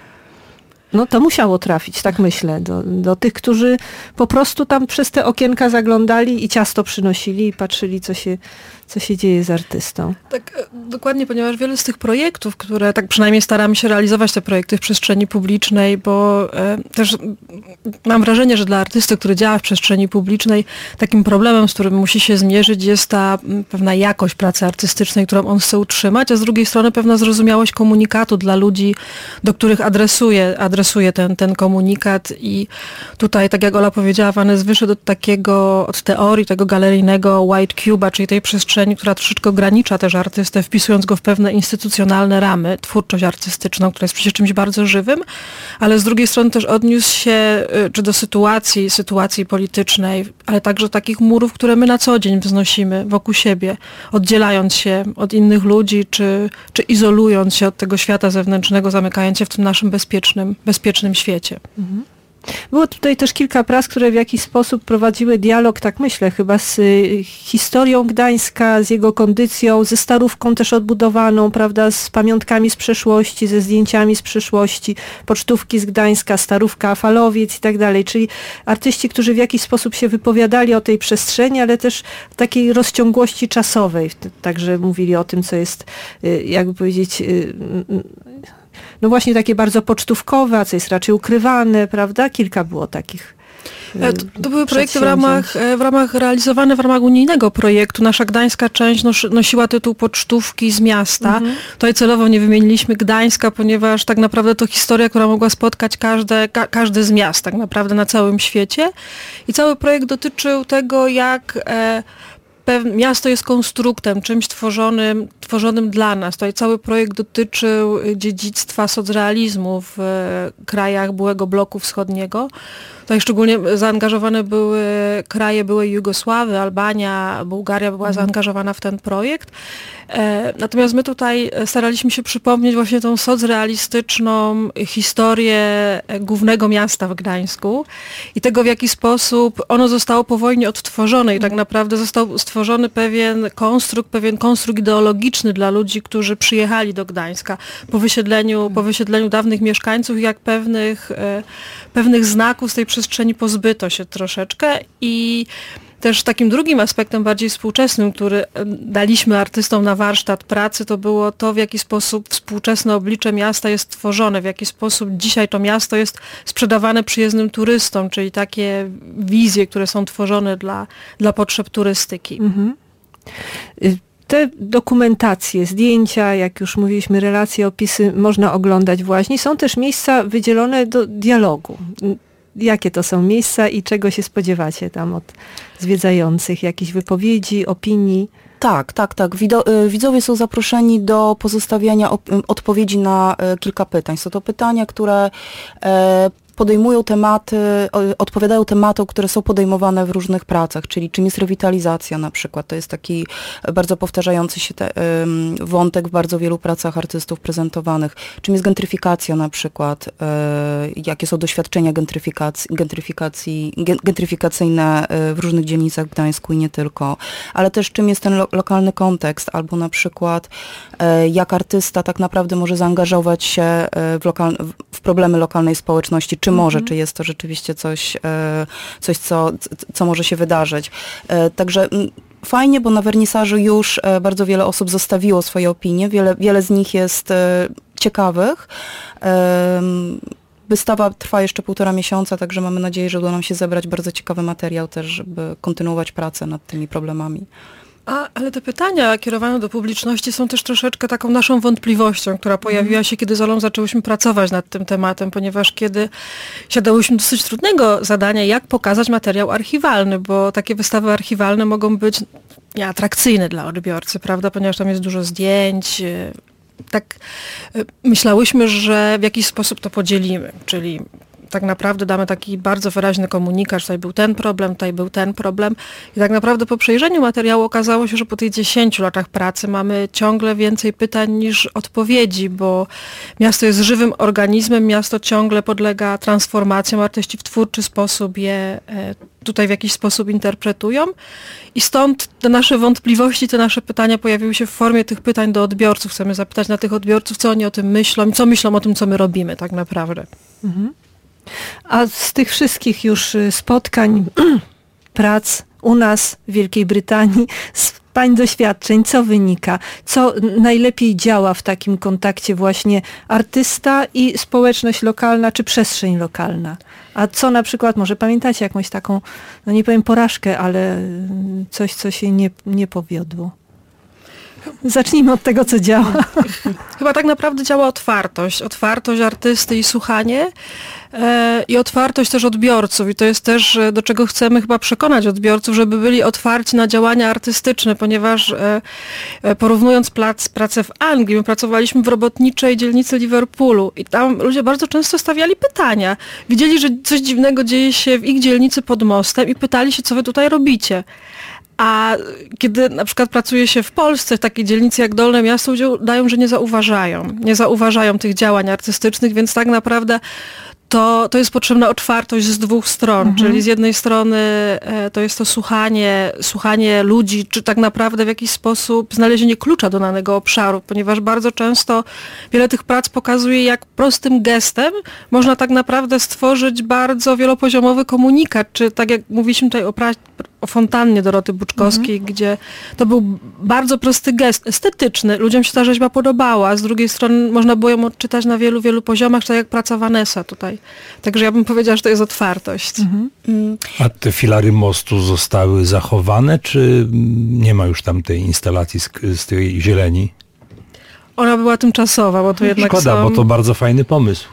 No to musiało trafić, tak myślę, do tych, którzy po prostu tam przez te okienka zaglądali i ciasto przynosili i patrzyli, co się dzieje z artystą. Tak, dokładnie, ponieważ wiele z tych projektów, które tak przynajmniej staramy się realizować, te projekty w przestrzeni publicznej, bo też mam wrażenie, że dla artysty, który działa w przestrzeni publicznej, takim problemem, z którym musi się zmierzyć, jest ta pewna jakość pracy artystycznej, którą on chce utrzymać, a z drugiej strony pewna zrozumiałość komunikatu dla ludzi, do których adresuje ten komunikat i tutaj, tak jak Ola powiedziała, Vanessa wyszedł od teorii tego galeryjnego white cube'a, czyli tej przestrzeni, która troszeczkę ogranicza też artystę, wpisując go w pewne instytucjonalne ramy, twórczość artystyczną, która jest przecież czymś bardzo żywym, ale z drugiej strony też odniósł się czy do sytuacji politycznej, ale także takich murów, które my na co dzień wznosimy wokół siebie, oddzielając się od innych ludzi, czy izolując się od tego świata zewnętrznego, zamykając się w tym naszym bezpiecznym świecie. Było tutaj też kilka prac, które w jakiś sposób prowadziły dialog, tak myślę, chyba z historią Gdańska, z jego kondycją, ze Starówką też odbudowaną, prawda, z pamiątkami z przeszłości, ze zdjęciami z przyszłości, pocztówki z Gdańska, Starówka, Falowiec i tak dalej, czyli artyści, którzy w jakiś sposób się wypowiadali o tej przestrzeni, ale też w takiej rozciągłości czasowej, także mówili o tym, co jest, jakby powiedzieć, no właśnie takie bardzo pocztówkowe, a co jest raczej ukrywane, prawda? Kilka było takich. To były projekty realizowane w ramach unijnego projektu. Nasza gdańska część nosiła tytuł Pocztówki z miasta. Tutaj celowo nie wymieniliśmy Gdańska, ponieważ tak naprawdę to historia, która mogła spotkać każdy z miast tak naprawdę na całym świecie. I cały projekt dotyczył tego, jak miasto jest konstruktem, czymś tworzonym dla nas. Tutaj cały projekt dotyczył dziedzictwa socrealizmu w krajach byłego bloku wschodniego. Tutaj szczególnie zaangażowane były kraje byłej Jugosławii, Albania, Bułgaria była zaangażowana w ten projekt. Natomiast my tutaj staraliśmy się przypomnieć właśnie tą socrealistyczną historię głównego miasta w Gdańsku i tego, w jaki sposób ono zostało po wojnie odtworzone i tak naprawdę został stworzony pewien konstrukt ideologiczny dla ludzi, którzy przyjechali do Gdańska po wysiedleniu dawnych mieszkańców, jak pewnych znaków z tej przestrzeni pozbyto się troszeczkę i też takim drugim aspektem bardziej współczesnym, który daliśmy artystom na warsztat pracy, to było to, w jaki sposób współczesne oblicze miasta jest tworzone, w jaki sposób dzisiaj to miasto jest sprzedawane przyjezdnym turystom, czyli takie wizje, które są tworzone dla potrzeb turystyki. Te dokumentacje, zdjęcia, jak już mówiliśmy, relacje, opisy można oglądać właśnie. Są też miejsca wydzielone do dialogu. Jakie to są miejsca i czego się spodziewacie tam od zwiedzających? Jakichś wypowiedzi, opinii? Tak. Widzowie są zaproszeni do pozostawiania odpowiedzi na kilka pytań. Są to pytania, które podejmują tematy, odpowiadają tematom, które są podejmowane w różnych pracach, czyli czym jest rewitalizacja na przykład. To jest taki bardzo powtarzający się wątek w bardzo wielu pracach artystów prezentowanych. Czym jest gentryfikacja na przykład, jakie są doświadczenia gentryfikacyjne w różnych dzielnicach w Gdańsku i nie tylko, ale też czym jest ten lokalny kontekst, albo na przykład jak artysta tak naprawdę może zaangażować się w problemy lokalnej społeczności, czy może, czy jest to rzeczywiście coś, co może się wydarzyć. Także fajnie, bo na wernisażu już bardzo wiele osób zostawiło swoje opinie, wiele z nich jest ciekawych. Wystawa trwa jeszcze 1,5 miesiąca, także mamy nadzieję, że uda nam się zebrać bardzo ciekawy materiał też, żeby kontynuować pracę nad tymi problemami. Ale te pytania kierowane do publiczności są też troszeczkę taką naszą wątpliwością, która pojawiła się, kiedy z Olą zaczęłyśmy pracować nad tym tematem, ponieważ kiedy siadałyśmy do dosyć trudnego zadania, jak pokazać materiał archiwalny, bo takie wystawy archiwalne mogą być nieatrakcyjne dla odbiorcy, prawda, ponieważ tam jest dużo zdjęć. Tak myślałyśmy, że w jakiś sposób to podzielimy, czyli tak naprawdę damy taki bardzo wyraźny komunikat, że tutaj był ten problem, tutaj był ten problem. I tak naprawdę po przejrzeniu materiału okazało się, że po tych 10 latach pracy mamy ciągle więcej pytań niż odpowiedzi, bo miasto jest żywym organizmem, miasto ciągle podlega transformacjom, artyści w twórczy sposób je tutaj w jakiś sposób interpretują. I stąd te nasze wątpliwości, te nasze pytania pojawiły się w formie tych pytań do odbiorców. Chcemy zapytać na tych odbiorców, co oni o tym myślą i co myślą o tym, co my robimy tak naprawdę. Mhm. A z tych wszystkich już spotkań, prac u nas w Wielkiej Brytanii, z pań doświadczeń, co wynika? Co najlepiej działa w takim kontakcie właśnie artysta i społeczność lokalna, czy przestrzeń lokalna? A co na przykład, może pamiętacie jakąś taką, no nie powiem porażkę, ale coś, co się nie powiodło? Zacznijmy od tego, co działa. Chyba tak naprawdę działa otwartość. Otwartość artysty i słuchanie i otwartość też odbiorców. I to jest też, do czego chcemy chyba przekonać odbiorców, żeby byli otwarci na działania artystyczne, ponieważ porównując pracę w Anglii, my pracowaliśmy w robotniczej dzielnicy Liverpoolu i tam ludzie bardzo często stawiali pytania. Widzieli, że coś dziwnego dzieje się w ich dzielnicy pod mostem i pytali się, co wy tutaj robicie. A kiedy na przykład pracuje się w Polsce, w takiej dzielnicy jak Dolne Miasto, ludzie udają, że nie zauważają tych działań artystycznych, więc tak naprawdę to jest potrzebna otwartość z dwóch stron, czyli z jednej strony to jest to słuchanie ludzi, czy tak naprawdę w jakiś sposób znalezienie klucza do danego obszaru, ponieważ bardzo często wiele tych prac pokazuje, jak prostym gestem można tak naprawdę stworzyć bardzo wielopoziomowy komunikat, czy tak jak mówiliśmy tutaj o fontannie Doroty Buczkowskiej, gdzie to był bardzo prosty gest, estetyczny, ludziom się ta rzeźba podobała, a z drugiej strony można było ją odczytać na wielu, wielu poziomach, tak jak praca Vanessa tutaj. Także ja bym powiedziała, że to jest otwartość. A te filary mostu zostały zachowane, czy nie ma już tam tej instalacji z tej zieleni? Ona była tymczasowa, bo to jednak Szkoda, bo to bardzo fajny pomysł.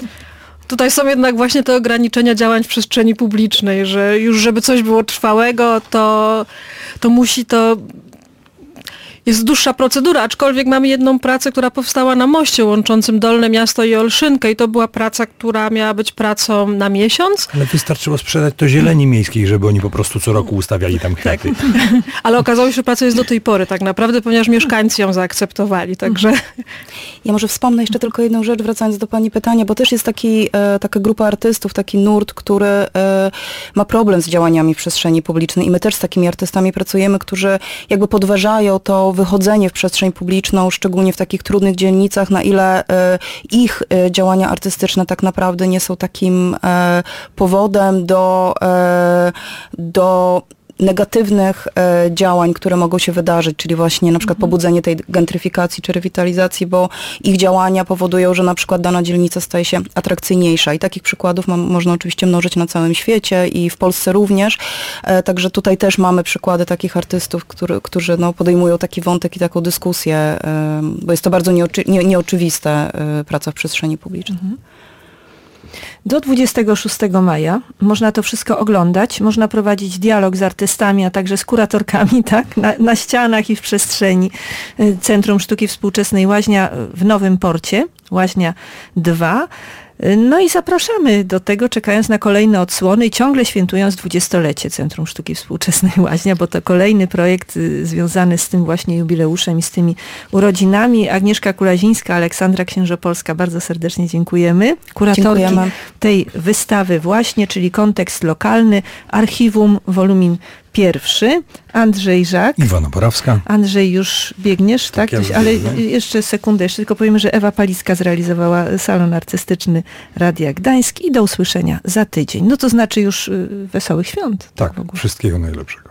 Tutaj są jednak właśnie te ograniczenia działań w przestrzeni publicznej, że już żeby coś było trwałego, to musi to... Jest dłuższa procedura, aczkolwiek mamy jedną pracę, która powstała na moście łączącym Dolne Miasto i Olszynkę i to była praca, która miała być pracą na miesiąc. Ale wystarczyło sprzedać to zieleni miejskiej, żeby oni po prostu co roku ustawiali tam kwiaty. Tak. Ale okazało się, że praca jest do tej pory tak naprawdę, ponieważ mieszkańcy ją zaakceptowali, także... Ja może wspomnę jeszcze tylko jedną rzecz, wracając do pani pytania, bo też jest taka grupa artystów, taki nurt, który ma problem z działaniami w przestrzeni publicznej i my też z takimi artystami pracujemy, którzy jakby podważają to wychodzenie w przestrzeń publiczną, szczególnie w takich trudnych dzielnicach, na ile ich działania artystyczne tak naprawdę nie są takim powodem do negatywnych działań, które mogą się wydarzyć, czyli właśnie na przykład pobudzenie tej gentryfikacji czy rewitalizacji, bo ich działania powodują, że na przykład dana dzielnica staje się atrakcyjniejsza i takich przykładów można oczywiście mnożyć na całym świecie i w Polsce również, także tutaj też mamy przykłady takich artystów, którzy podejmują taki wątek i taką dyskusję, bo jest to bardzo nieoczywiste praca w przestrzeni publicznej. Do 26 maja można to wszystko oglądać, można prowadzić dialog z artystami, a także z kuratorkami, tak? Na ścianach i w przestrzeni Centrum Sztuki Współczesnej Łaźnia w Nowym Porcie, Łaźnia 2. No i zapraszamy do tego, czekając na kolejne odsłony i ciągle świętując 20-lecie Centrum Sztuki Współczesnej Łaźnia, bo to kolejny projekt związany z tym właśnie jubileuszem i z tymi urodzinami. Agnieszka Kulazińska, Aleksandra Księżopolska, bardzo serdecznie dziękujemy. Kuratorki tej wystawy właśnie, czyli kontekst lokalny, archiwum, wolumin 1. Andrzej Żak. Iwona Borawska. Andrzej, już biegniesz, tak? Ja Ale jeszcze sekundę, jeszcze tylko powiemy, że Ewa Palicka zrealizowała salon artystyczny Radia Gdańsk i do usłyszenia za tydzień. No to znaczy już wesołych świąt. Tak, wszystkiego najlepszego.